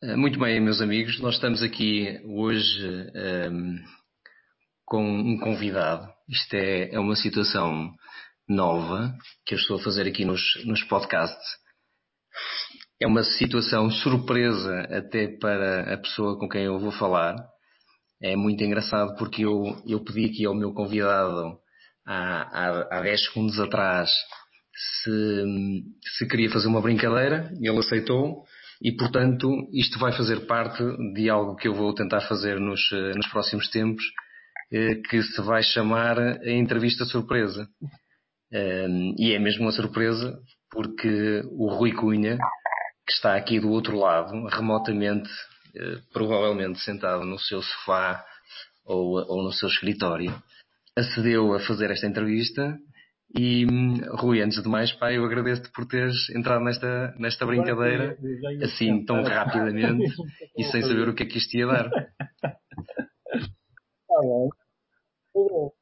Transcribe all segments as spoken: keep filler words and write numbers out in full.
Eh, Muito bem, meus amigos, nós estamos aqui hoje ehm, com um convidado. Isto é, é uma situação nova que eu estou a fazer aqui nos, nos podcasts. É uma situação surpresa até para a pessoa com quem eu vou falar. É muito engraçado porque eu, eu pedi aqui ao meu convidado há, há, há dez segundos atrás se, se queria fazer uma brincadeira, ele aceitou e, portanto, isto vai fazer parte de algo que eu vou tentar fazer nos, nos próximos tempos, que se vai chamar a entrevista surpresa. E é mesmo uma surpresa porque o Rui Cunha, que está aqui do outro lado, remotamente, provavelmente sentado no seu sofá ou, ou no seu escritório, acedeu a fazer esta entrevista. E Rui, antes de mais, pá, eu agradeço-te por teres entrado nesta, nesta Agora sim, eu brincadeira eu já ia assim tão pensar rapidamente mesmo o que é que eu e vou sem saber o fazer. que é que isto ia dar. Está bem. Eu-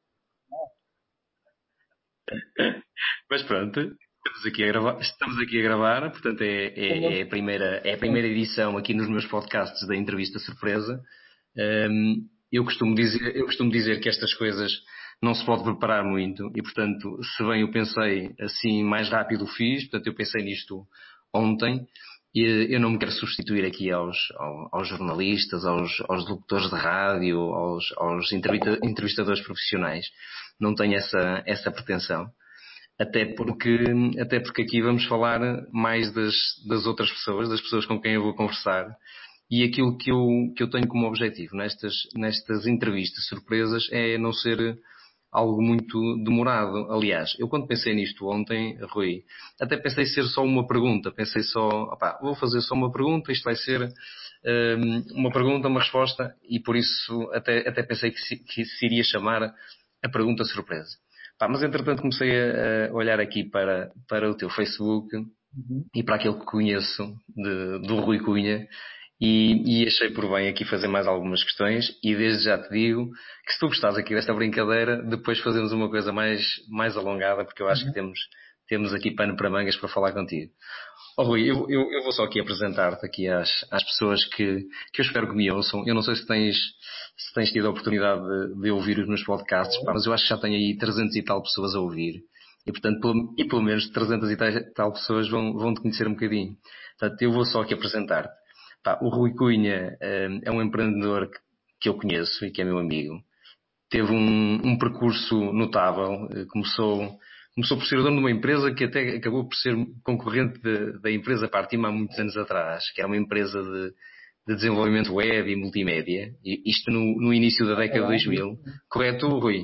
Mas pronto, estamos aqui a gravar, estamos aqui a gravar, portanto é, é, é a primeira, é a primeira edição aqui nos meus podcasts da entrevista surpresa. Um, eu costumo dizer, eu costumo dizer que estas coisas não se pode preparar muito e, portanto, se bem eu pensei assim mais rápido fiz, portanto eu pensei nisto ontem e eu não me quero substituir aqui aos, aos, aos jornalistas, aos, aos locutores de rádio, aos, aos entrevistadores profissionais. Não tenho essa, essa pretensão. Até porque, até porque aqui vamos falar mais das, das outras pessoas, das pessoas com quem eu vou conversar. E aquilo que eu, que eu tenho como objetivo nestas, nestas entrevistas surpresas é não ser algo muito demorado. Aliás, eu quando pensei nisto ontem, Rui, até pensei ser só uma pergunta. Pensei só, opá, vou fazer só uma pergunta, isto vai ser um, uma pergunta, uma resposta, e por isso até, até pensei que se, que se iria chamar a pergunta surpresa. Pá, mas entretanto comecei a, a olhar aqui para, para o teu Facebook Uhum. e para aquilo que conheço de, do Rui Cunha e, e achei por bem aqui fazer mais algumas questões e desde já te digo que se tu gostares aqui desta brincadeira, depois fazemos uma coisa mais, mais alongada porque eu acho que Uhum. temos, temos aqui pano para mangas para falar contigo. Oh, Rui, eu, eu, eu vou só aqui apresentar-te aqui às, às pessoas que, que eu espero que me ouçam. Eu não sei se tens, se tens tido a oportunidade de, de ouvir os meus podcasts, pá, mas eu acho que já tenho aí trezentas e tal pessoas a ouvir. E, portanto, pelo, e pelo menos trezentas e tal, tal pessoas vão, vão te conhecer um bocadinho. Portanto, eu vou só aqui apresentar-te. Pá, o Rui Cunha eh, é um empreendedor que, que eu conheço e que é meu amigo. Teve um, um percurso notável. Eh, Começou, começou por ser dono de uma empresa que até acabou por ser concorrente de- da empresa Partima há muitos anos atrás, que era uma empresa de, de desenvolvimento web e multimédia. E isto no, no início da É década de dois bem, mil. isso mesmo. Correto, Rui?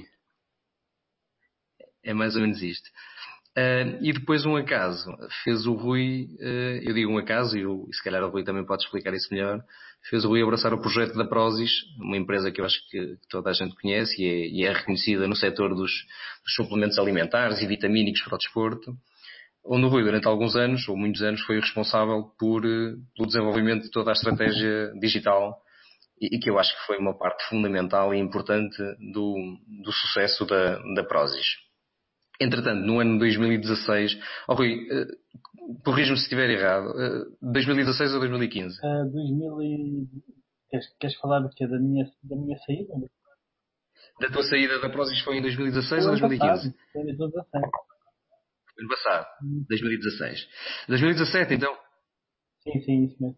É mais ou menos isto. Uh, e depois um acaso, fez o Rui, uh, eu digo um acaso, e, o, e se calhar o Rui também pode explicar isso melhor, fez o Rui abraçar o projeto da Prozis, uma empresa que eu acho que, que toda a gente conhece e é, e é reconhecida no setor dos, dos suplementos alimentares e vitamínicos para o desporto, onde o Rui durante alguns anos, ou muitos anos, foi o responsável por, uh, pelo desenvolvimento de toda a estratégia digital e, e que eu acho que foi uma parte fundamental e importante do, do sucesso da, da Prozis. Entretanto, no ano de dois mil e dezasseis, oh Rui, eh, corrige-me se estiver errado, eh, dois mil e dezasseis ou dois mil e quinze? Ah, dois mil e... Queres, queres falar do quê? Da minha, da minha saída? Da tua saída da Prozis foi em dois mil e dezasseis O ou ano dois mil e quinze? passado, foi em dois mil e dezassete. Ano passado, Hum. dois mil e dezasseis. dois mil e dezassete, então. Sim, sim, isso mesmo.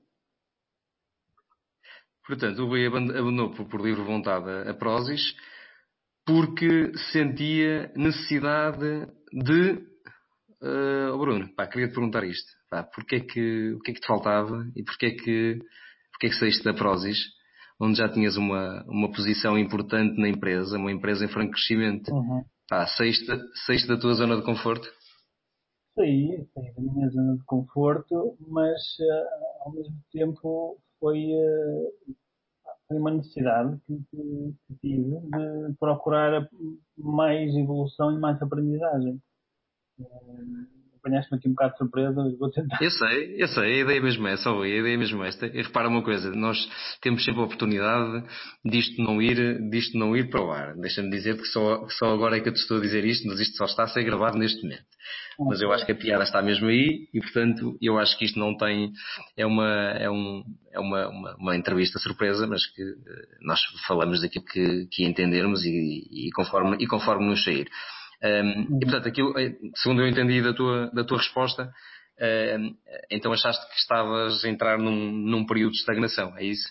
Portanto, o Rui abandonou por, por livre vontade a, a Prozis porque sentia necessidade de... Uh, oh Bruno, pá, queria te perguntar isto. Pá, porque é que, o que é que te faltava e porque é que, porque é que saíste da Prozis, onde já tinhas uma, uma posição importante na empresa, uma empresa em franco crescimento? Uhum. Pá, saíste, saíste da tua zona de conforto? Saí, saí da minha zona de conforto, mas ah, ao mesmo tempo foi, ah, foi uma necessidade que, que, que tive de procurar mais evolução e mais aprendizagem. apanhaste-me aqui um bocado de surpresa, vou tentar. Eu sei, eu sei, a ideia mesmo é essa, a ideia mesmo é esta. E repara uma coisa, nós temos sempre a oportunidade disto não ir, disto não ir para o ar. Deixa-me dizer que só, que só agora é que eu te estou a dizer isto, mas isto só está a ser gravado neste momento. Mas eu acho que a piada está mesmo aí e, portanto, eu acho que isto não tem, é uma, é um, é uma, uma, uma entrevista surpresa, mas que nós falamos daquilo que, que entendermos e, e conforme, e conforme nos sair. Um, e portanto, aquilo, segundo eu entendi da tua, da tua resposta, um, então achaste que estavas a entrar num, num período de estagnação, é isso?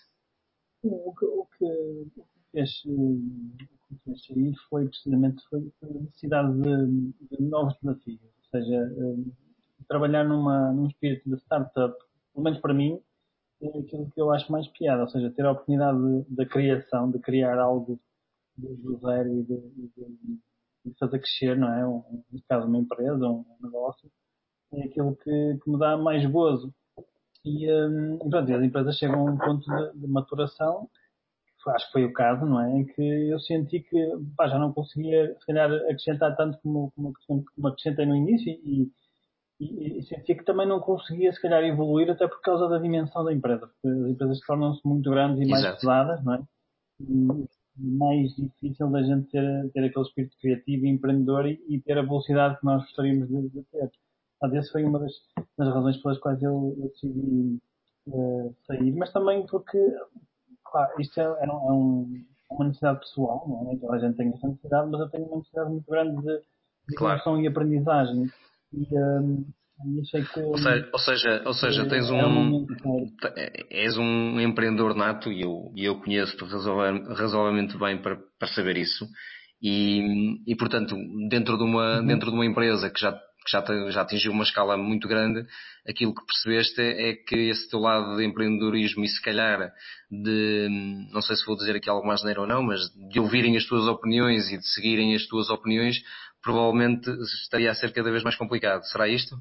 O que, o que, o que fez, o que fez sair foi precisamente foi a necessidade de, de novos desafios, ou seja, um, trabalhar numa, num espírito de startup, pelo menos para mim, é aquilo que eu acho mais piada, ou seja, ter a oportunidade da criação, de criar algo do zero e de, de, de fazer crescer, não é? Um, neste caso, uma empresa, um negócio, é aquilo que, que me dá mais gozo. E, um, pronto, as empresas chegam a um ponto de, de maturação, que acho que foi o caso, não é? Em que eu senti que pá, já não conseguia, se calhar, acrescentar tanto como, como, como acrescentei no início e, e, e sentia que também não conseguia, se calhar, evoluir até por causa da dimensão da empresa, porque as empresas tornam-se muito grandes e mais Exato. pesadas, não é? E mais difícil da gente ter, ter aquele espírito criativo e empreendedor e, e ter a velocidade que nós gostaríamos de, de ter. Portanto, essa foi uma das, das razões pelas quais eu, eu decidi uh, sair, mas também porque, claro, isto é, é, um, é uma necessidade pessoal, não é? Toda a gente tem essa necessidade, mas eu tenho uma necessidade muito grande de, de Claro. evolução e aprendizagem. E, um, e achei que Ou seja, ou seja, ou seja, tens era o um, momento certo. és um empreendedor nato e eu, e eu conheço-te razoavelmente bem para, para saber isso. E, e portanto, dentro de uma, Uhum. dentro de uma empresa que já, que já, te- já atingiu uma escala muito grande, aquilo que percebeste é que esse teu lado de empreendedorismo e se calhar de, não sei se vou dizer aqui algo mais neiro ou não, mas de ouvirem as tuas opiniões e de seguirem as tuas opiniões, provavelmente estaria a ser cada vez mais complicado. Será isto?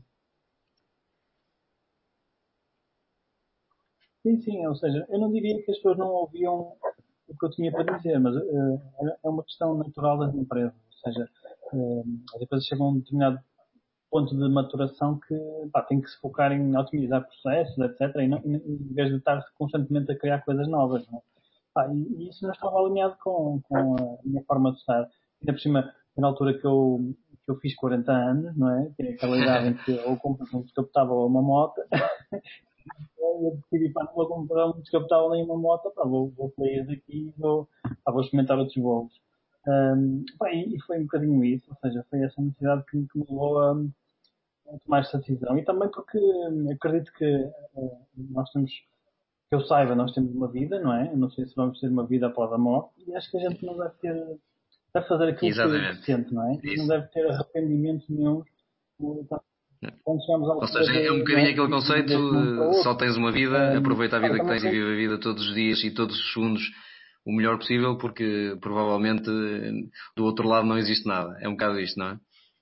Sim, sim, ou seja, eu não diria que as pessoas não ouviam o que eu tinha para dizer, mas uh, é uma questão natural das empresas, ou seja, uh, as empresas chegam a um determinado ponto de maturação que pá, têm que se focar em otimizar processos, etcétera, e não, em em vez de estar constantemente a criar coisas novas, não é? Pá, e, e isso não estava alinhado com, com a minha forma de estar. Ainda por cima, na altura que eu, que eu fiz quarenta anos, não é? Que é aquela idade em que ou compras um descapotável ou uma moto, eu decidi, pá, não vou comprar um descapotável nem uma moto, pá, vou, vou sair daqui e vou, pá, vou experimentar outros voos. Um, pá, e, e foi um bocadinho isso, ou seja, foi essa necessidade que, me- que me levou a, a tomar esta decisão. E também porque hum, acredito que uh, nós temos, que eu saiba, nós temos uma vida, não é? Eu não sei se vamos ter uma vida após a morte, e acho que a gente não deve ter, deve fazer aquilo que, que Exatamente. sente, não é? E não Isso. deve ter arrependimento nenhum quando chegamos à Ou altura seja, é um de, não bocadinho é, aquele de ir conceito deste mundo para o de só outro. tens uma vida, Um, aproveita a pá, vida que também tens e sei vive a vida todos os dias e todos os segundos o melhor possível, porque provavelmente do outro lado não existe nada. É um bocado isto, não é?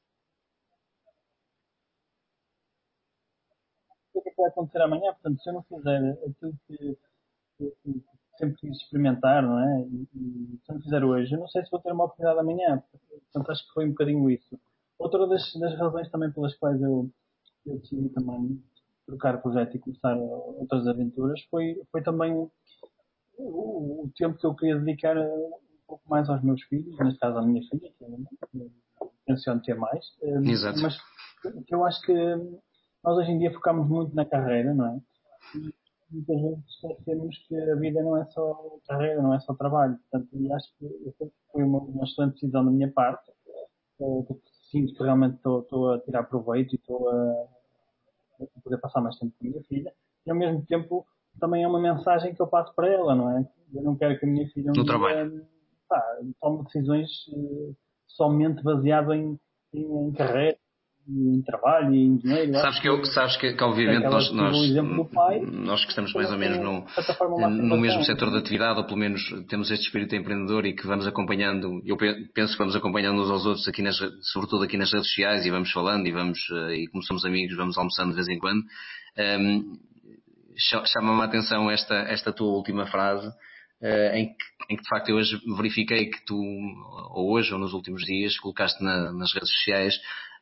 o que é que vai acontecer amanhã, portanto, se eu não fizer aquilo que, que, que sempre quis experimentar, não é? E, e se eu não fizer hoje, eu não sei se vou ter uma oportunidade amanhã. Portanto, acho que foi um bocadinho isso. Outra das, das razões também pelas quais eu, eu decidi também trocar o projeto e começar outras aventuras foi, foi também o, o tempo que eu queria dedicar um pouco mais aos meus filhos, neste caso à minha filha, que eu tenciono ter mais, Exato. mas que eu acho que nós hoje em dia focamos muito na carreira, não é? E muitas vezes esquecemos que a vida não é só carreira, não é só trabalho. Portanto, e acho que foi uma, uma excelente decisão da minha parte, eh, porque sinto que realmente estou, estou a tirar proveito e estou a, a poder passar mais tempo com a minha filha. E ao mesmo tempo também é uma mensagem que eu passo para ela, não é? Eu não quero que a minha filha um No trabalho. dia pá, tome decisões eh, somente baseado em, em, em carreira, em trabalho e em dinheiro. Eu Sabes acho que, eu, que sabes que, que quero que obviamente ela nós, siga o nós, exemplo do pai, nós que estamos mais também ou menos tenha, no, de certa forma, uma no mesmo afirmação. setor de atividade, ou pelo menos temos este espírito empreendedor e que vamos acompanhando, eu pe- penso que vamos acompanhando uns aos outros aqui nas, sobretudo aqui nas redes sociais e vamos falando e vamos, eh, e como somos amigos, vamos almoçando de vez em quando. Um, chama-me a atenção esta, esta tua última frase, eh, em, que, em que de facto eu hoje verifiquei que tu, ou hoje ou nos últimos dias, colocaste na- nas redes sociais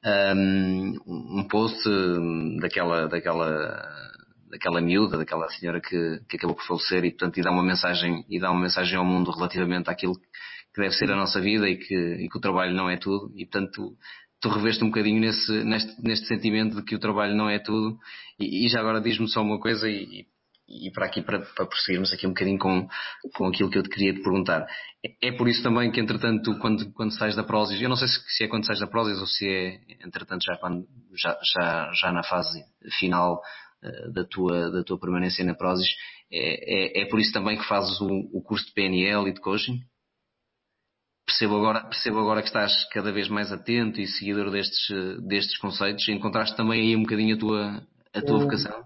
um, um post daquela, daquela, daquela miúda, daquela senhora que, que acabou por falecer e, portanto, e dá uma mensagem, e dá uma mensagem ao mundo relativamente àquilo que deve ser a nossa vida e que, e que o trabalho não é tudo e, portanto, tu, tu reveste um bocadinho nesse, neste, neste sentimento de que o trabalho não é tudo e, e já agora diz-me só uma coisa e, e para aqui, para, para prosseguirmos aqui um bocadinho com, com aquilo que eu te queria te perguntar. É, é por isso também que, entretanto, quando, quando sais da Prozis, eu não sei se, se é quando sais da Prozis ou se é, entretanto, já, quando, já, já, já na fase final uh, da, tua, da tua permanência na Prozis, é, é, é por isso também que fazes o, o curso de P N L e de coaching? Percebo agora, percebo agora que estás cada vez mais atento e seguidor destes, destes conceitos. Encontraste também aí um bocadinho a tua, a tua vocação?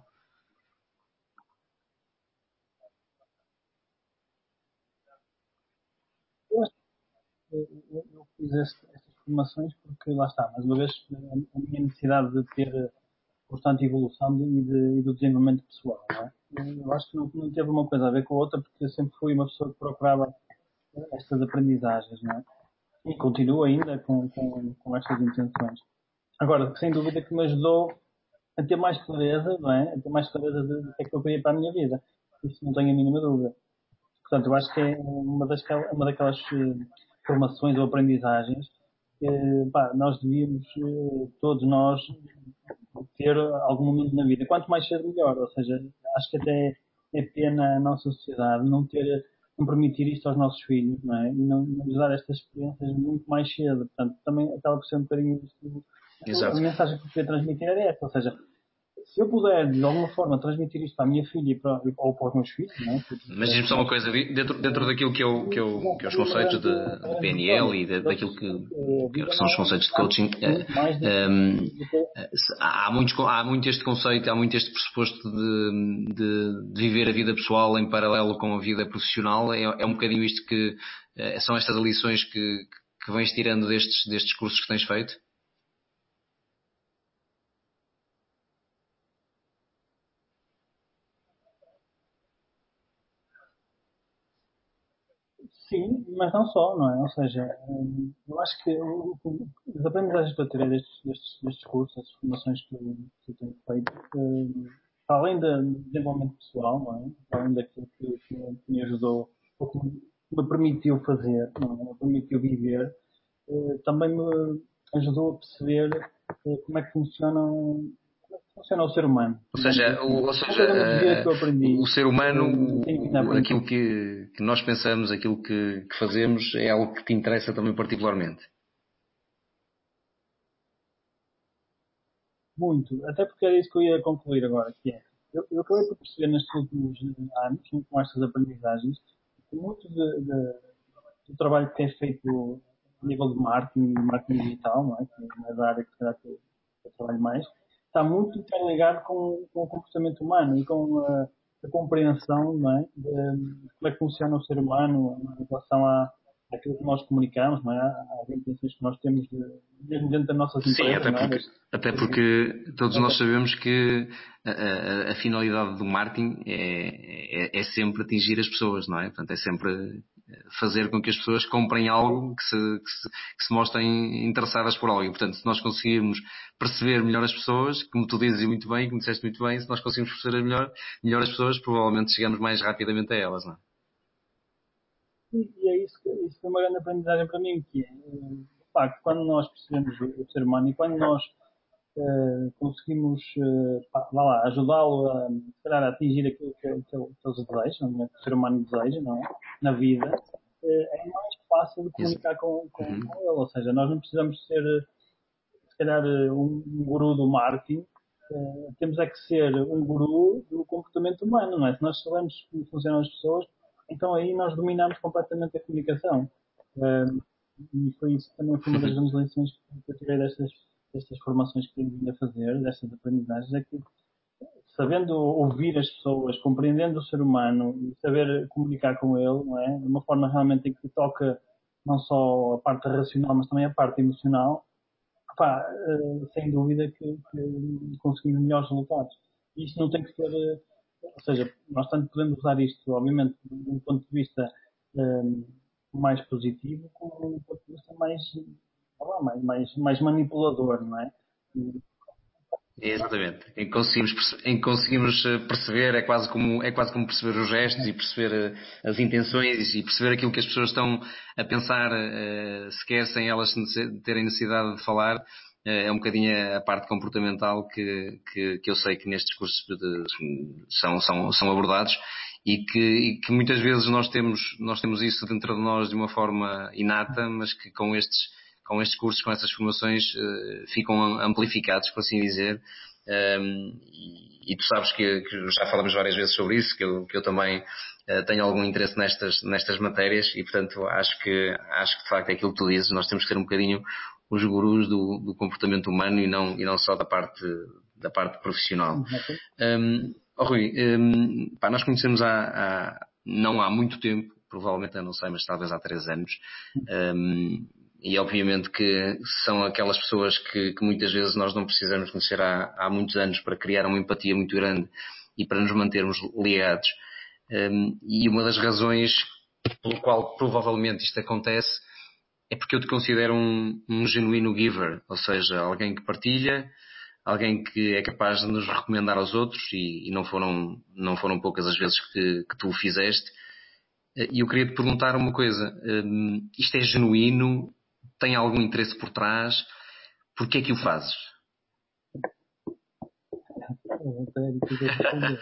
Eu acho que eu, eu fiz este, estas formações porque, lá está, mais uma vez, a, a minha necessidade de ter constante evolução e, de, e do desenvolvimento pessoal. Não é? Eu acho que não, não teve uma coisa a ver com a outra, porque eu sempre fui uma pessoa que procurava estas aprendizagens, não é? E continuo ainda com, com, com estas intenções. Agora, sem dúvida que me ajudou a ter mais clareza, não é? A ter mais clareza de, de que é que eu queria para a minha vida. Isso não tenho a mínima dúvida. Portanto, eu acho que é uma, das, uma daquelas eh, formações ou aprendizagens que, pá, nós devíamos, eh, todos nós, ter algum momento na vida. Quanto mais cedo, melhor. Ou seja, acho que até é pena a nossa sociedade não ter, não permitir isto aos nossos filhos, não é? E não, não lhes dar estas experiências muito mais cedo. Portanto, também acaba por ser um bocadinho isto. A Exato. mensagem que eu queria transmitir era esta, ou seja, se eu puder, de alguma forma, transmitir isto para a minha filha e para, ou para os meus filhos, não é? Mas diz-me só uma coisa, dentro, dentro daquilo que, eu, que, eu, Já que é os seria uma conceitos grande, de, de uma grande P N L vitória. e de, Eles, daquilo que, a vida que não são os é conceitos de importante coaching, muito mais do que, um, do que há, muitos, há muito este conceito, há muito este pressuposto de, de, de viver a vida pessoal em paralelo com a vida profissional. É, é um bocadinho isto que são estas lições que, que vens tirando destes, destes cursos que tens feito? sim, mas não só, não é? Ou seja, hum, eu acho que o- o- as aprendizagens que eu tirei destes, destes, destes cursos, estas formações que, eu que eu tenho feito, hum, para além do desenvolvimento pessoal, não é? Para além daquilo que, que me que me ajudou, ou que me me permitiu fazer, não é? Me permitiu viver, eh, também me ajudou a perceber eh, como é que funcionam, como é que funciona o ser humano, Ou digamos seja, assim. o, ou Uma seja coisa muito gira que eu uh, o aprendi, ser humano, hum, tenho vindo a o, o- aprender. aquilo que, que nós pensamos, aquilo que, que fazemos, é algo que te interessa também particularmente. Muito, até porque era isso que eu ia concluir agora, que é, eu, eu acabei por perceber nestes últimos anos, com estas aprendizagens, que muito de, de, do trabalho que é feito a nível de marketing, marketing digital, não é? Que é da área que, se calhar, que eu, que eu trabalho mais, está muito interligado com, com o comportamento humano e com a, a compreensão, não é? De como é que funciona o ser humano em relação a aquilo que nós comunicamos, não é? Às intenções que nós temos de, mesmo dentro das nossas Sim, empresas, até não é? porque, Das, até das, porque todos nós das, sabemos que a, a- a finalidade do marketing é, é, é sempre atingir as pessoas, não é? Portanto, é sempre fazer com que as pessoas comprem algo, que se, que se, que se mostrem interessadas por algo. E, portanto, se nós conseguirmos perceber melhor as pessoas, como tu dizes muito bem, como disseste muito bem, se nós conseguirmos perceber melhor, melhor as pessoas, provavelmente chegamos mais rapidamente a elas, não é? E, e é isso que, isso foi uma grande aprendizagem para mim, que é, eh, de facto, quando nós percebemos o, o ser humano e quando nós eh, conseguimos, eh, pá, vá lá, ajudá-lo a, se calhar, a atingir aquilo que, que, que eles desejam, né, que o ser humano deseja, não é? Na vida, eh, é mais fácil de Ex- comunicar com, com, Uhum. com ele. Ou seja, nós não precisamos ser, eh, se calhar, eh, um, um guru do marketing, eh, temos é que ser um guru do comportamento humano, não é? Se nós sabemos como funcionam as pessoas, então aí nós dominamos completamente a comunicação. Eh, e foi isso que também foi uma das grandes lições que eu tirei destas, destas formações que tenho vindo a fazer, destas aprendizagens, é que sabendo ouvir as pessoas, compreendendo o ser humano e saber comunicar com ele, não é? De uma forma realmente em que toca não só a parte racional, mas também a parte emocional, pá, eh, sem dúvida que, que conseguimos melhores resultados. E isto não tem que ser, eh, ou seja, nós tanto podemos usar isto, obviamente, de um ponto de vista eh, mais positivo, como de um ponto de vista mais lá, mais, mais, mais manipulador, não é? Exatamente. Em que conseguimos, perce- em que conseguimos eh, perceber, é quase como, é quase como perceber os gestos e perceber eh, as intenções e perceber aquilo que as pessoas estão a pensar, eh, sequer sem elas nece- terem necessidade de falar. Eh, É um bocadinho a parte comportamental que, que, que eu sei que nestes cursos de- são, são, são abordados e que, e que muitas vezes nós temos, nós temos isso dentro de nós de uma forma inata, mas que com estes com estes cursos, com essas formações, uh, ficam amplificados, por assim dizer. Um, e, e tu sabes que, que já falamos várias vezes sobre isso, que eu, que eu também uh, tenho algum interesse nestas, nestas matérias e, portanto, acho que, acho que de facto é aquilo que tu dizes, nós temos que ter um bocadinho os gurus do, do comportamento humano e não, e não só da parte, da parte profissional. Um, oh, Rui, um, pá, nós conhecemos há, há, não há muito tempo, provavelmente eu não sei, mas talvez há três anos. Um, E obviamente que são aquelas pessoas que, que muitas vezes nós não precisamos conhecer há, há muitos anos para criar uma empatia muito grande e para nos mantermos ligados. Um, e uma das razões pelo qual provavelmente isto acontece é porque eu te considero um, um genuíno giver, ou seja, alguém que partilha, alguém que é capaz de nos recomendar aos outros e, e não foram, não foram poucas as vezes que, que tu o fizeste. E eu queria te perguntar uma coisa, um, isto é genuíno? Tem algum interesse por trás? Porquê é que o fazes? É difícil de responder.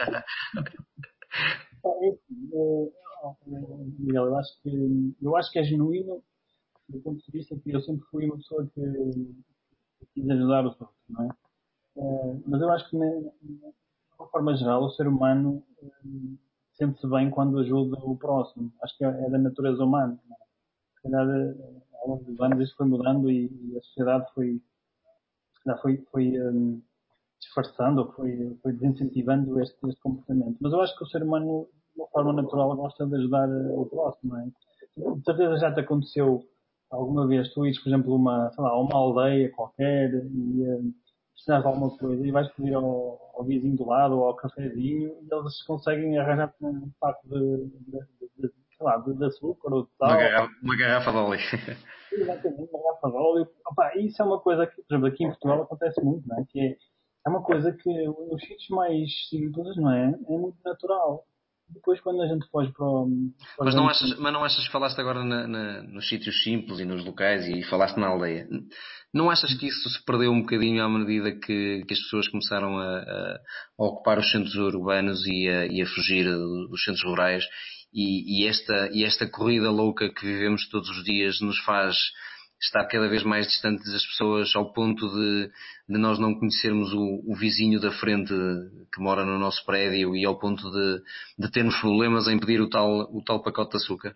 É assim, é, Miguel, eu acho que, eu acho que é genuíno do ponto de vista que eu sempre fui uma pessoa que, que quis ajudar os outros, não é? É, mas eu acho que, de uma forma geral, o ser humano é, sente-se bem quando ajuda o próximo. Acho que é, é da natureza humana. Não é? Se calhar, eh, ao longo dos anos, isso foi mudando e, e a sociedade foi, se calhar foi, foi um, disfarçando ou foi, foi desincentivando este, este comportamento. Mas eu acho que o ser humano, de uma forma natural, gosta de ajudar o próximo, não é? De certeza já te aconteceu alguma vez tu ires, por exemplo, uma, sei lá, a uma aldeia qualquer e uh, precisas de alguma coisa e vais pedir ao, ao vizinho do lado ou ao cafezinho e eles conseguem arranjar-te um saco de, de, de, de, sei lá, de, de açúcar ou de Uma sal. garrafa, uma garrafa de óleo. Exatamente, uma garrafa de óleo. Opa, isso é uma coisa que, por exemplo, aqui em Portugal acontece muito, não é? Que é, é uma coisa que nos sítios mais simples, não é? É muito natural. Depois, quando a gente foge para, o, para os Mas não grandes achas, centros, mas não achas que falaste agora na, na, nos sítios simples e nos locais e falaste na aldeia? Não achas que isso se perdeu um bocadinho à medida que, que as pessoas começaram a, a, a ocupar os centros urbanos e a, e a fugir dos centros rurais e, e, esta, e esta corrida louca que vivemos todos os dias nos faz estar cada vez mais distantes das pessoas ao ponto de, de nós não conhecermos o, o vizinho da frente que mora no nosso prédio e ao ponto de, de termos problemas em pedir o tal, o tal pacote de açúcar?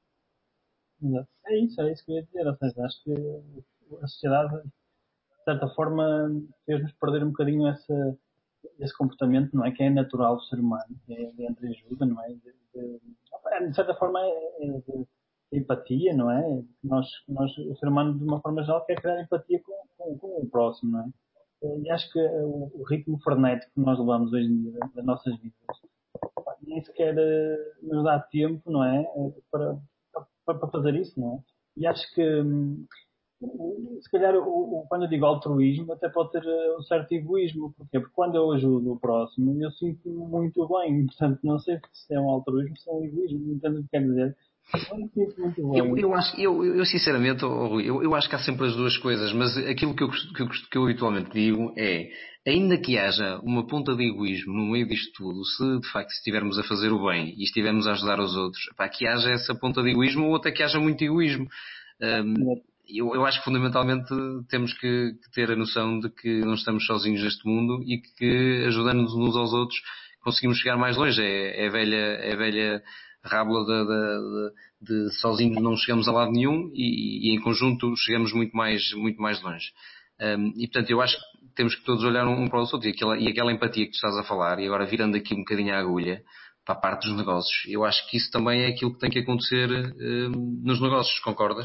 é isso, é isso que eu ia dizer. Ou seja, acho que a sociedade, de certa forma, fez-nos perder um bocadinho essa, esse comportamento, não é? Que é natural do ser humano, que é de entreajuda, não é? De, de, de certa forma, é, é de empatia, não é? Nós, nós, o ser humano, de uma forma geral, quer criar empatia com, com, com o próximo, não é? E acho que o, o ritmo frenético que nós levamos hoje em dia das nossas vidas nem sequer uh, nos dá tempo, não é? Para, para, para fazer isso, não é? E acho que hum, se calhar, o, o, quando eu digo altruísmo, até pode ter uh, um certo egoísmo. Porquê? Porque quando eu ajudo o próximo, eu sinto-me muito bem. Portanto, não sei se é um altruísmo, se é um egoísmo. Entendo o que quer dizer? Eu me sinto muito Eu, bem. eu, acho, eu, eu sinceramente, oh, Rui, eu, eu acho que há sempre as duas coisas, mas aquilo que eu, que, eu, que eu habitualmente digo é, ainda que haja uma ponta de egoísmo no meio disto tudo, se de facto estivermos a fazer o bem e estivermos a ajudar os outros, pá, que haja essa ponta de egoísmo ou até que haja muito egoísmo. Um, eu, eu acho que fundamentalmente temos que, que ter a noção de que não estamos sozinhos neste mundo e que ajudando-nos uns aos outros conseguimos chegar mais longe. É, é a velha, é a velha rábula de, de, de, de sozinhos não chegamos a lado nenhum e, e em conjunto chegamos muito mais, muito mais longe. Um, e portanto eu acho que temos que todos olhar um para o outro e aquela, e aquela empatia que tu estás a falar, e agora virando aqui um bocadinho a agulha para a parte dos negócios, eu acho que isso também é aquilo que tem que acontecer um, nos negócios, concordas?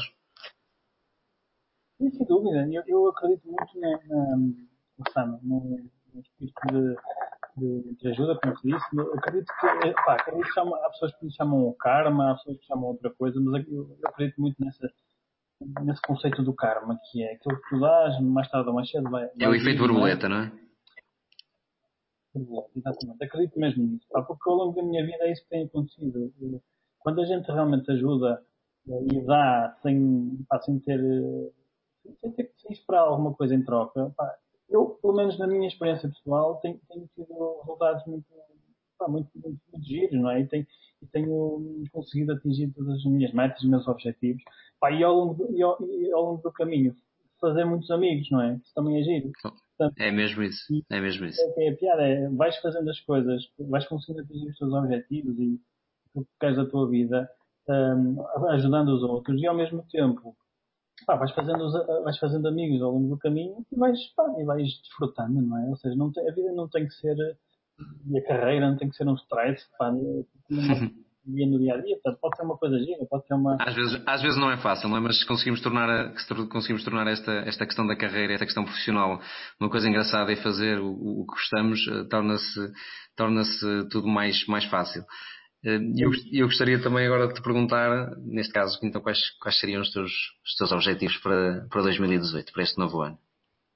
E, sem dúvida, eu, eu acredito muito na, na, no, no, no espírito de, de, de ajuda, como se disse. Eu acredito que, pá, acredito que chama, há pessoas que lhe chamam o karma, há pessoas que chamam outra coisa, mas eu, eu acredito muito nessa, nesse conceito do karma, que é aquilo que tu dás, mais tarde ou mais cedo vai... É o efeito borboleta, não é? Exatamente, acredito mesmo nisso, pá, porque ao longo da minha vida é isso que tem acontecido. Quando a gente realmente ajuda e dá sem, pá, sem ter sem ter que esperar alguma coisa em troca, pá, eu, pelo menos na minha experiência pessoal, tenho, tenho tido resultados muito, pá, muito, muito, muito giros, não é? E tenho, e tenho conseguido atingir todas as minhas metas, os meus objetivos, pá, e, ao longo do, e, ao, e ao longo do caminho fazer muitos amigos, não é? Isso também é giro. Portanto, é mesmo isso, é mesmo isso. É, é a piada, é, vais fazendo as coisas, vais conseguindo atingir os teus objetivos e o que queres da tua vida, um, ajudando os outros e ao mesmo tempo, pá, vais fazendo, os, vais fazendo amigos ao longo do caminho e vais, pá, e vais desfrutando, não é? Ou seja, não tem, a vida não tem que ser, e a carreira não tem que ser um stress, pá, dia no dia a dia, portanto, pode ser uma coisa gira, pode ser uma... Às vezes, às vezes não é fácil, não é? Mas conseguimos tornar, a, conseguimos tornar esta, esta questão da carreira, esta questão profissional, uma coisa engraçada e fazer o, o que gostamos, torna-se, torna-se tudo mais, mais fácil. E eu, eu gostaria também agora de te perguntar, neste caso, então, quais, quais seriam os teus, os teus objetivos para, para dois mil e dezoito, para este novo ano?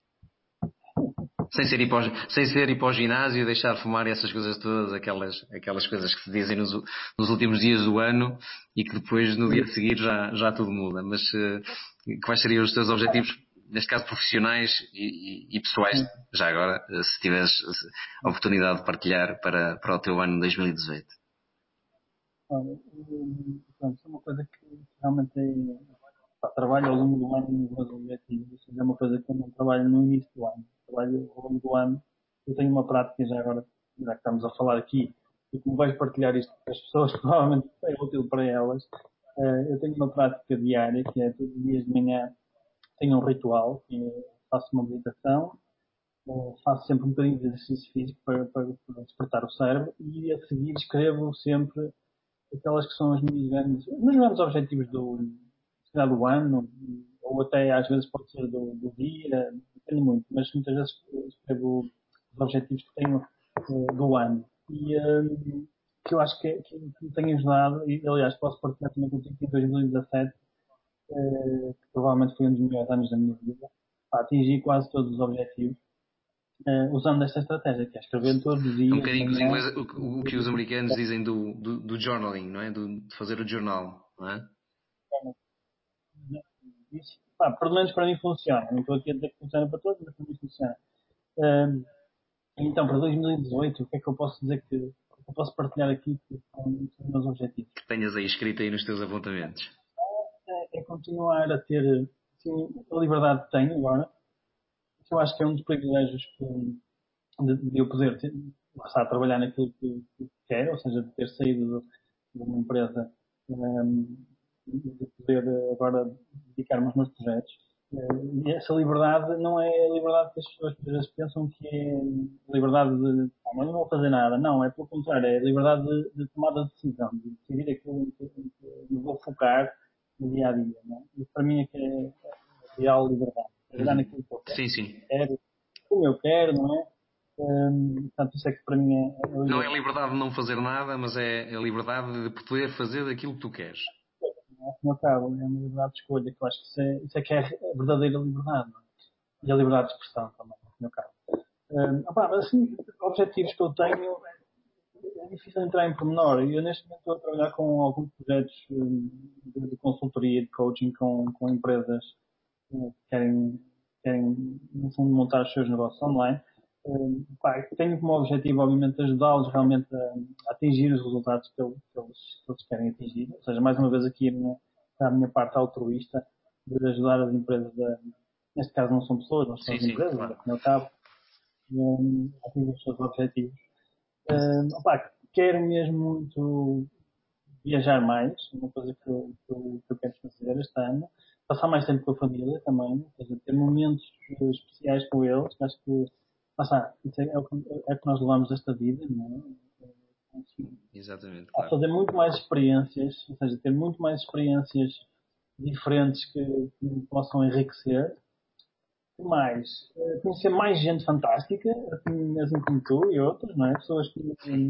Sem ser, ir para o, sem ser ir para o ginásio, deixar de fumar e essas coisas todas, aquelas, aquelas coisas que se dizem nos, nos últimos dias do ano e que depois no dia a seguir já, já tudo muda. Mas uh, quais seriam os teus objetivos, neste caso profissionais e, e, e pessoais, já agora, se tiveres a oportunidade de partilhar para, para o teu ano dois mil e dezoito? Olha, pronto, isso é uma coisa que realmente é, pá, trabalho ao longo do ano nos meus objetivos. Isso é uma coisa que eu não trabalho no início do ano. Trabalho ao longo do ano. Eu tenho uma prática já agora, já que estamos a falar aqui, e como vais partilhar isto com as pessoas, provavelmente é útil para elas. Eu tenho uma prática diária, que é todos os dias de manhã tenho um ritual, que é, faço uma meditação, faço sempre um bocadinho de exercício físico para, para, para despertar o cérebro e a seguir escrevo sempre aquelas que são as minhas grandes, os grandes objetivos do, do ano, ou até às vezes pode ser do, do dia, depende muito, mas muitas vezes escrevo os objetivos que tenho uh, do ano. E um, que eu acho que, que, que me tem ajudado, e aliás posso partilhar também contigo que em dois mil e dezassete, uh, que provavelmente foi um dos melhores anos da minha vida, atingi quase todos os objetivos. Uh, usando esta estratégia, que é escrever todos os É um dias. bocadinho que os ingleses, o, o que os americanos dizem do, do, do journaling, não é? Do, de fazer o jornal, não é? Isso, pá, pelo menos para mim funciona. Não estou aqui a dizer que funciona para todos, mas para mim funciona. Um, então, para dois mil e dezoito, o que é que eu posso dizer que, que eu posso partilhar aqui que são os meus objetivos? Que tenhas aí escrito aí nos teus apontamentos. É, é continuar a ter assim, a liberdade que tenho agora. Eu acho que é um dos privilégios que, de, de eu poder ter, estar a trabalhar naquilo que, que quero, ou seja, de ter saído de, de uma empresa um, de poder agora dedicar-me aos meus projetos. E essa liberdade não é a liberdade que as pessoas às vezes pensam que é a liberdade de, ah, mas não vou fazer nada. Não, é pelo contrário, é a liberdade de, de tomar a decisão, de decidir aquilo em que, em que me vou focar no dia a dia. Não é? E para mim é que é a real liberdade. Trabalhar Uhum. naquilo que eu Sim, sim. quero, como eu quero, não é? Um, portanto, isso é que para mim é a liberdade. Não é a liberdade de não fazer nada, mas é a liberdade de poder fazer aquilo que tu queres. Ao fim e ao cabo, é uma liberdade de escolha, que eu acho que isso é, isso é que é a verdadeira liberdade. Não é? E a liberdade de expressão também, ao fim e ao cabo. Um, opa, mas assim, objetivos que eu tenho, é difícil entrar em pormenor. Eu neste momento estou a trabalhar com alguns projetos um, de, de consultoria, de coaching com, com empresas um, que querem, querem, no fundo, montar os seus negócios online. Um, pá, tenho como objetivo, obviamente, ajudá-los realmente a, a atingir os resultados que eles, que, eles, que eles querem atingir. Ou seja, mais uma vez aqui a minha, a minha parte altruísta de ajudar as empresas a, neste caso não são pessoas, não são Sim, as sim, empresas, claro. ao fim e ao cabo, um, a atingir os seus objetivos. Um, opa, quero mesmo muito viajar mais, uma coisa que eu, que eu, que eu quero fazer este ano. Passar mais tempo com a família também, ou seja, ter momentos especiais com eles. Acho que, lá isso é, é, o que, é o que nós levamos desta vida, não é? Assim, Exatamente, a claro. fazer muito mais experiências, ou seja, ter muito mais experiências diferentes que, que me possam enriquecer. Mais, conhecer mais gente fantástica, assim, assim como tu e outros, não é? Pessoas que,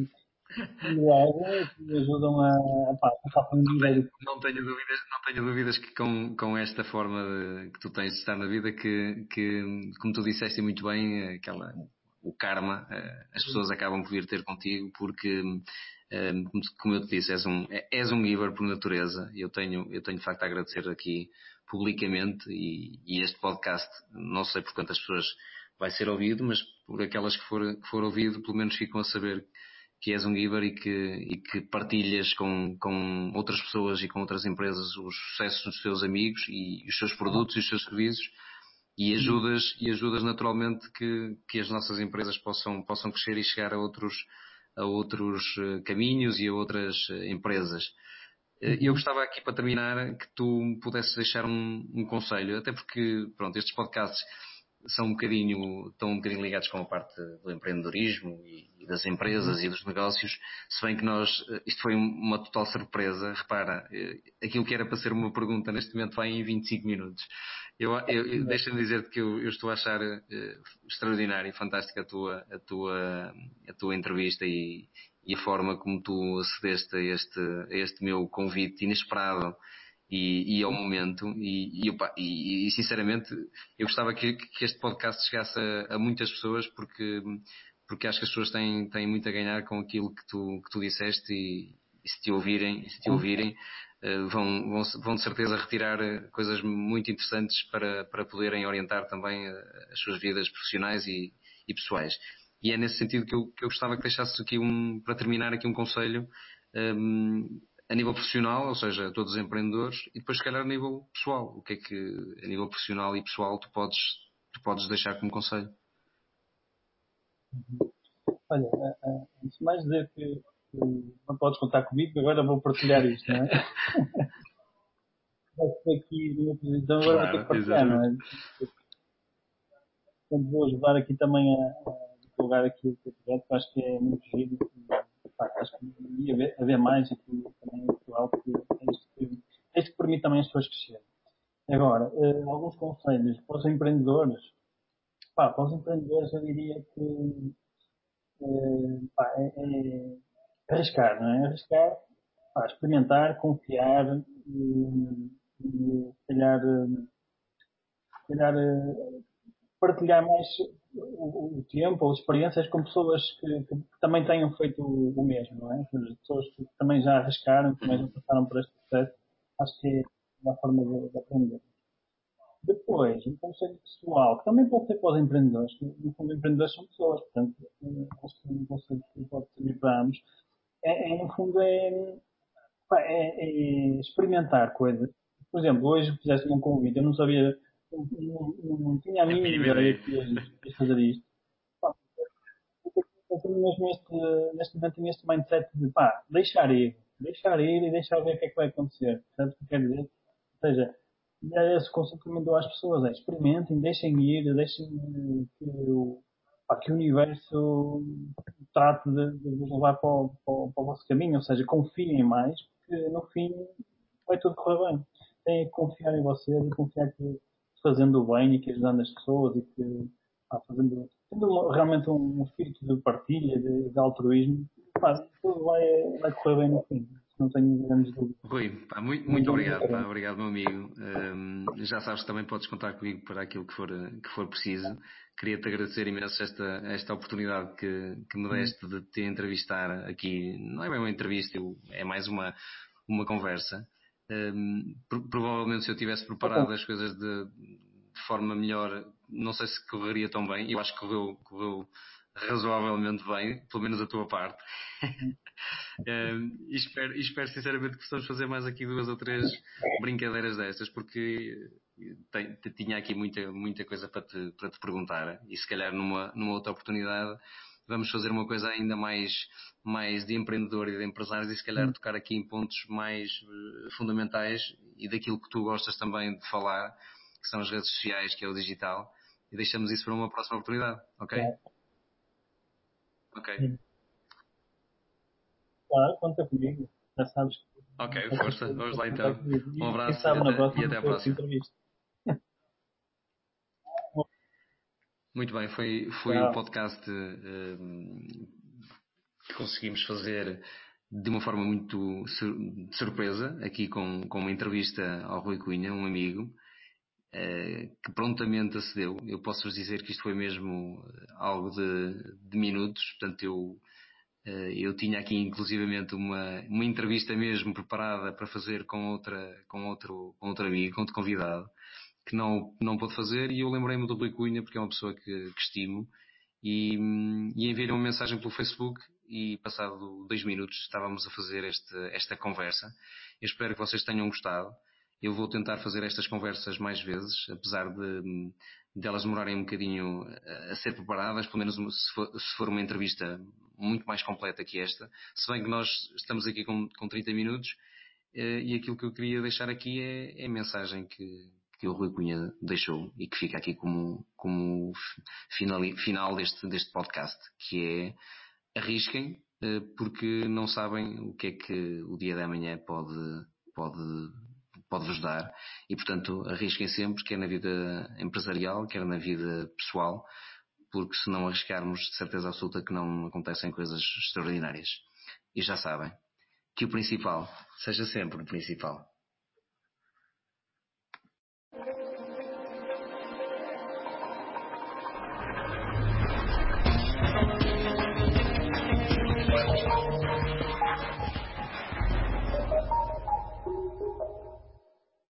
que me ajudam a, a, pá, a passar por um Não tenho, nível. não tenho dúvidas, não tenho dúvidas que com, com esta forma de, que tu tens de estar na vida, que, que como tu disseste muito bem, aquela, o karma, eh, as pessoas acabam por vir ter contigo porque, eh, como, como eu te disse, és um, és um giver por natureza. Eu tenho, eu tenho de facto a agradecer aqui publicamente e, e este podcast, não sei por quantas pessoas vai ser ouvido, mas por aquelas que for, que for ouvido, pelo menos ficam a saber que és um giver e que, e que partilhas com, com outras pessoas e com outras empresas os sucessos dos teus amigos e os seus produtos e os seus serviços e ajudas, e ajudas naturalmente que, que as nossas empresas possam, possam crescer e chegar a outros, a outros eh, caminhos e a outras eh, empresas. Eh, Eu Uhum. gostava aqui para terminar que tu me pudesses deixar um, um conselho, até porque, pronto, estes podcasts são um bocadinho, estão um bocadinho ligados com a parte do empreendedorismo e, e das Uhum. empresas e dos negócios, se bem que nós, eh, isto foi uma total surpresa, repara, eh, aquilo que era para ser uma pergunta neste momento vai em vinte e cinco minutos. Eu, eu, eu- deixa-me dizer-te que eu, eu estou a achar eh, extraordinário e fantástica a tua, a tua, a tua entrevista e, e a forma como tu acedeste a este, a este meu convite inesperado e, e ao momento e, e, opa, e, e, sinceramente eu gostava que, que este podcast chegasse a, a muitas pessoas porque, porque acho que as pessoas têm, têm muito a ganhar com aquilo que tu, que tu disseste e, e se te ouvirem, se te ouvirem eh, vão, vão, vão de certeza retirar eh, coisas muito interessantes para, para poderem orientar também eh, as suas vidas profissionais e, e pessoais. E é nesse sentido que eu, que eu gostava que deixasses aqui um, para terminar aqui um conselho um, a nível profissional, ou seja, a todos os empreendedores, e depois se calhar a nível pessoal. O que é que a nível profissional e pessoal tu podes, tu podes deixar como conselho? Olha, a- a- antes de mais dizer que, que não podes contar comigo, agora vou partilhar isto, não é? Estou aqui numa posição, agora vou ter que Claro, partilhar, não exatamente. é? Portanto, vou ajudar aqui também a, a divulgar aqui o teu projeto, que acho que é muito giro e pá, acho que ia haver, haver mais aqui também em Portugal, porque é isto que, é isto que permite também as pessoas crescerem. Agora, eh, alguns conselhos para os empreendedores. Pá, para os empreendedores eu diria que eh, pá, é, é arriscar, não é? Arriscar, pá, experimentar, confiar e, e se calhar, eh, se calhar eh, partilhar mais o, o tempo ou experiências com pessoas que, que, que também tenham feito o, o mesmo, não é? Ou seja, pessoas que também já arriscaram, que também já Uhum. passaram por este processo. Acho que é uma forma de, de aprender. Depois, um conselho pessoal, que também pode ser para os empreendedores, que no fundo empreendedores são pessoas, portanto, eh, acho que é um conselho que pode servir para ambos, é, é, no fundo é, pá, é, é experimentar coisas. Por exemplo, hoje fizeste-me um convite, eu não sabia, não, não, não tinha a A mínima mínima ideia ideia. que ias, que ias fazer isto. Pá, eu tenho mesmo este, neste momento tenho este mindset de pá, deixar ir, deixar ir e deixar ver o que é que vai acontecer. Sabes o que eu quero dizer? Ou seja, é esse conceito que eu dou às pessoas, é experimentem, deixem ir, deixem que o, pá, que o universo trate de, de vos levar para o, para, o, para o vosso caminho, ou seja, confiem mais, porque no fim vai tudo correr bem. Têm que confiar em vocês e confiar que fazendo o bem e que ajudando as pessoas e que pá, fazendo, tendo uma- realmente um, um espírito de partilha, de, de altruísmo, pá, tudo vai, vai correr bem no fim. Não tenho grandes dúvidas. Rui, pá, muito, muito Muito, obrigado, pá, muito obrigado meu amigo. Hum, já sabes que também podes contar comigo para aquilo que for, que for preciso. Queria-te agradecer imenso esta, esta oportunidade que, que me bem. deste de te entrevistar aqui. Não é bem uma entrevista, eu- é mais uma, uma conversa. Hum, pro- provavelmente se eu tivesse preparado as coisas de, de forma melhor, não sei se correria tão bem. Eu acho que correu, correu razoavelmente bem, pelo menos a tua parte. Um, e, espero, e espero sinceramente que possamos fazer mais aqui duas ou três brincadeiras destas, porque tem, tinha aqui muita, muita coisa para te, para te perguntar e se calhar numa, numa outra oportunidade vamos fazer uma coisa ainda mais, mais de empreendedor e de empresários e se calhar tocar aqui em pontos mais uh, fundamentais e daquilo que tu gostas também de falar, que são as redes sociais, que é o digital, e deixamos isso para uma próxima oportunidade, ok? Claro, Ok. claro, conta comigo. Já sabes Ok, que essas força. coisas Vamos podes lá contar então. comigo. Um E quem abraço e sabe na até, e próxima até não à foi outra próxima. entrevista. Muito bem, foi, foi o Tchau. podcast eh, conseguimos fazer de uma forma muito de surpresa, aqui com, com uma entrevista ao Rui Cunha, um amigo, que prontamente acedeu. Eu posso-vos dizer que isto foi mesmo algo de, de minutos, portanto eu, eu tinha aqui inclusivamente uma, uma entrevista mesmo preparada para fazer com, outra, com, outro, com outro amigo, com outro convidado, que não, não pôde fazer, e eu lembrei-me do Rui Cunha porque é uma pessoa que, que estimo, e, e enviei-lhe uma mensagem pelo Facebook, e passado dois minutos estávamos a fazer este, esta conversa. Eu espero que vocês tenham gostado. Eu vou tentar fazer estas conversas mais vezes, apesar de, de elas demorarem um bocadinho a ser preparadas, pelo menos se for, se for uma entrevista muito mais completa que esta. Se bem que nós estamos aqui com, com trinta minutos, e aquilo que eu queria deixar aqui é, é a mensagem que, que o Rui Cunha deixou e que fica aqui como, como final, final deste, deste podcast, que é: arrisquem, porque não sabem o que é que o dia de amanhã pode, pode, pode vos dar, e portanto arrisquem sempre, quer na vida empresarial, quer na vida pessoal, porque se não arriscarmos, de certeza absoluta que não acontecem coisas extraordinárias. E já sabem, que o principal seja sempre o principal.